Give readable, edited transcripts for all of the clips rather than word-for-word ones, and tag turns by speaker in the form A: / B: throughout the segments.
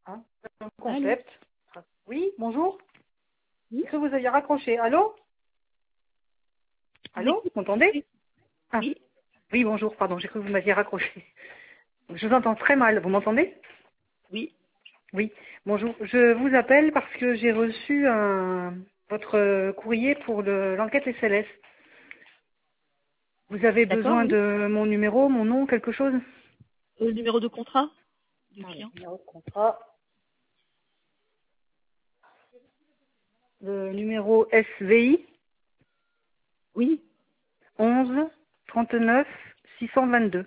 A: Hein, un
B: Allô?
A: concept. Oui, bonjour.
B: Oui,
A: Est-ce que vous aviez raccroché? Allô?
B: je vous
A: Allô?
B: écoute.
A: Vous m'entendez? Ah,
B: Oui,
A: oui, bonjour, pardon, j'ai cru que vous m'aviez raccroché. Je vous entends très mal, vous m'entendez?
B: oui.
A: Oui, bonjour. Je vous appelle parce que j'ai reçu votre courrier pour l'enquête SLS. Vous avez
B: D'accord,
A: besoin
B: oui.
A: de mon numéro, mon nom, quelque chose?
B: Le numéro de contrat du
A: Attendez,
B: client.
A: numéro de contrat. Le numéro SVI
B: Oui.
A: 11 39 622.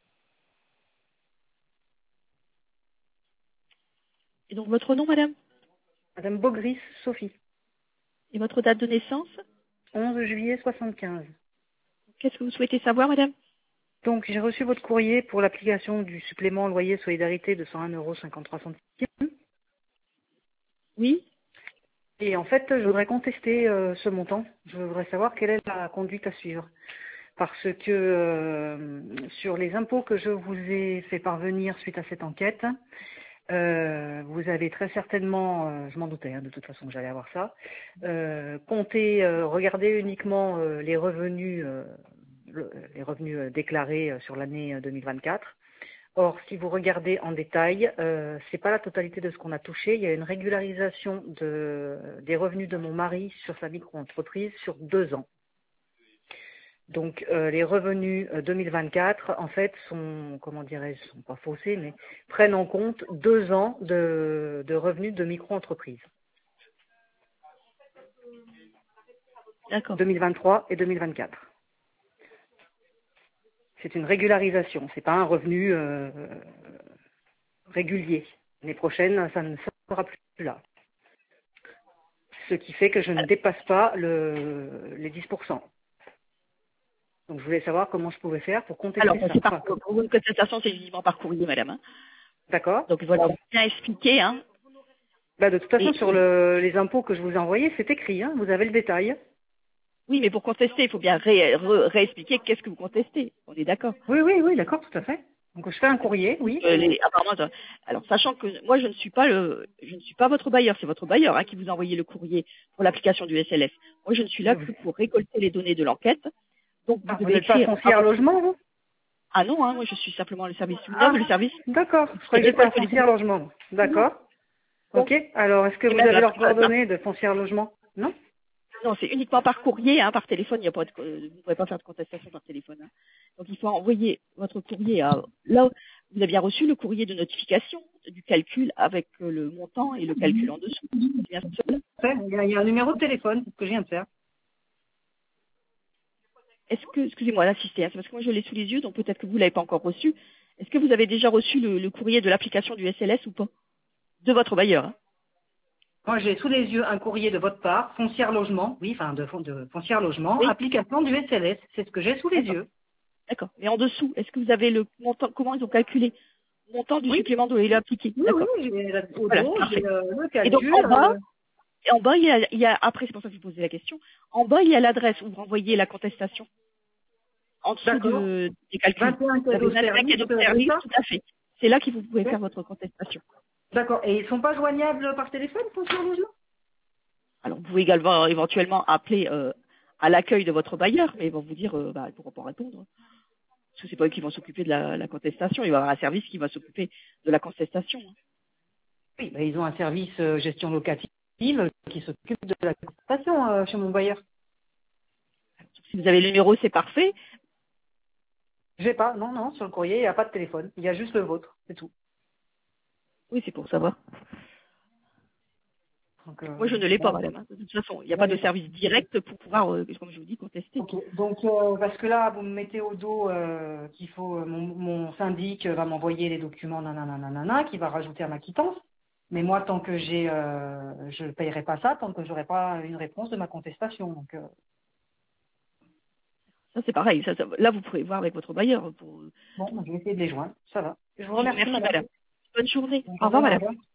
B: Et donc votre nom, madame?
A: Madame Bogris, Sophie.
B: Et votre date de naissance?
A: 11 juillet 75.
B: Qu'est-ce que vous souhaitez savoir, madame?
A: Donc, j'ai reçu votre courrier pour l'application du supplément loyer solidarité de 101,53 €.
B: Oui.
A: Et en fait, je voudrais contester ce montant. Je voudrais savoir quelle est la conduite à suivre. Parce que sur les impôts que je vous ai fait parvenir suite à cette enquête, vous avez très certainement, je m'en doutais de toute façon que j'allais avoir ça, compté, regardez uniquement les revenus déclarés sur l'année 2024. Or, si vous regardez en détail, c'est pas la totalité de ce qu'on a touché. Il y a une régularisation des revenus de mon mari sur sa micro-entreprise sur 2 ans. Donc, les revenus 2024, en fait, sont, comment dirais-je, sont pas faussés, mais prennent en compte 2 ans de revenus de micro-entreprise,
B: D'accord.
A: 2023 et 2024. C'est une régularisation, c'est pas un revenu régulier. L'année prochaine, ça ne sera plus là. Ce qui fait que je ne dépasse pas les 10%. Donc je voulais savoir comment je pouvais faire pour
B: Alors,
A: contester ça.
B: c'est par
A: Enfin,
B: pour une contestation, c'est uniquement par courrier, madame, hein.
A: d'accord.
B: Donc voilà, on a bien expliqué, hein.
A: Bah, de toute façon, sur
B: Et
A: les impôts que je vous ai envoyés, c'est écrit, hein, vous avez le détail.
B: oui, mais pour contester, il faut bien réexpliquer qu'est-ce que vous contestez. On est d'accord.
A: Oui, oui, oui, d'accord, tout à fait. Donc je fais un courrier, oui.
B: Apparemment, alors sachant que moi je ne suis pas votre bailleur, c'est votre bailleur qui vous a envoyé le courrier pour l'application du SLF. Moi je ne suis là que pour récolter les données de l'enquête. Donc vous
A: Ah, vous
B: devez
A: n'êtes pas
B: écrire à
A: foncière
B: votre...
A: logement, vous?
B: Ah non, hein, moi je suis simplement le service
A: Ah,
B: noble, le service
A: d'accord. Je
B: qui
A: croyais que j'étais un
B: récolte les
A: foncière
B: données.
A: logement.
B: Non.
A: D'accord.
B: Donc
A: Ok. Alors, est-ce que
B: c'est
A: vous
B: même
A: avez leurs
B: la-
A: coordonnées de foncière logement? Non?
B: non, c'est uniquement par courrier, hein, par téléphone. Il y a pas de, vous ne pourrez pas faire de contestation par téléphone, hein. Donc il faut envoyer votre courrier à là. Vous avez bien reçu le courrier de notification du calcul avec le montant et le calcul en dessous. C'est bien cela.
A: Il y a un numéro de téléphone, c'est ce que je viens de faire.
B: Est-ce que, excusez-moi d'insister, hein, c'est parce que moi je l'ai sous les yeux, donc peut-être que vous l'avez pas encore reçu. Est-ce que vous avez déjà reçu le courrier de l'application du SLS ou pas? De votre bailleur, hein.
A: Moi, j'ai sous les yeux un courrier de votre part, foncière logement, oui, enfin de foncière logement,
B: Oui,
A: application du SLS, c'est ce que j'ai sous les
B: d'accord,
A: yeux.
B: d'accord. Mais en dessous, est-ce que vous avez le montant, comment ils ont calculé le montant du
A: Oui,
B: supplément de l'élève appliqué?
A: oui, oui,
B: D'accord.
A: au
B: Voilà,
A: dos, j'ai
B: parfait.
A: le
B: Et donc
A: calcul.
B: en bas, il y a, après, c'est pour ça que je vous posais la question, en bas, il y a l'adresse où vous renvoyez la contestation, en dessous
A: D'accord.
B: des calculs.
A: 21
B: Vous avez
A: cadeaux
B: 25
A: service,
B: cadeaux de
A: c'est
B: service,
A: ça?
B: tout à fait. C'est là que vous pouvez
A: Ok.
B: faire votre contestation.
A: D'accord. Et ils sont pas joignables par téléphone, foncière logement?
B: Alors, vous pouvez également éventuellement appeler à l'accueil de votre bailleur, mais ils vont vous dire, ils ne pourront pas répondre. Parce que c'est pas eux qui vont s'occuper de la contestation. Il va y avoir un service qui va s'occuper de la contestation, hein.
A: Oui, ben, ils ont un service gestion locative qui s'occupe de la contestation chez mon bailleur.
B: Si vous avez le numéro, c'est parfait.
A: J'ai pas, non, non, sur le courrier, il n'y a pas de téléphone. Il y a juste le vôtre, c'est tout.
B: Oui, c'est pour savoir.
A: Donc,
B: Moi, je ne l'ai pas,
A: bon,
B: madame, hein. De toute façon, il n'y a
A: vous
B: pas de
A: n'avez pas.
B: service direct pour pouvoir, comme je vous dis, contester.
A: Ok, donc parce que là, vous me mettez au dos qu'il faut, mon syndic va m'envoyer les documents, nanana, nanana, qui va rajouter à ma quittance. Mais moi, tant que je ne payerai pas ça, tant que j'aurai pas une réponse de ma contestation. Donc,
B: Ça, c'est pareil. Là, vous pouvez voir avec votre bailleur.
A: bon, je vais essayer de les joindre. Ça va. Je vous
B: Je vous
A: remercie,
B: remercie,
A: madame.
B: madame. Bonne journée.
A: Bonne
B: Au revoir,
A: journée, au
B: madame.
A: revoir.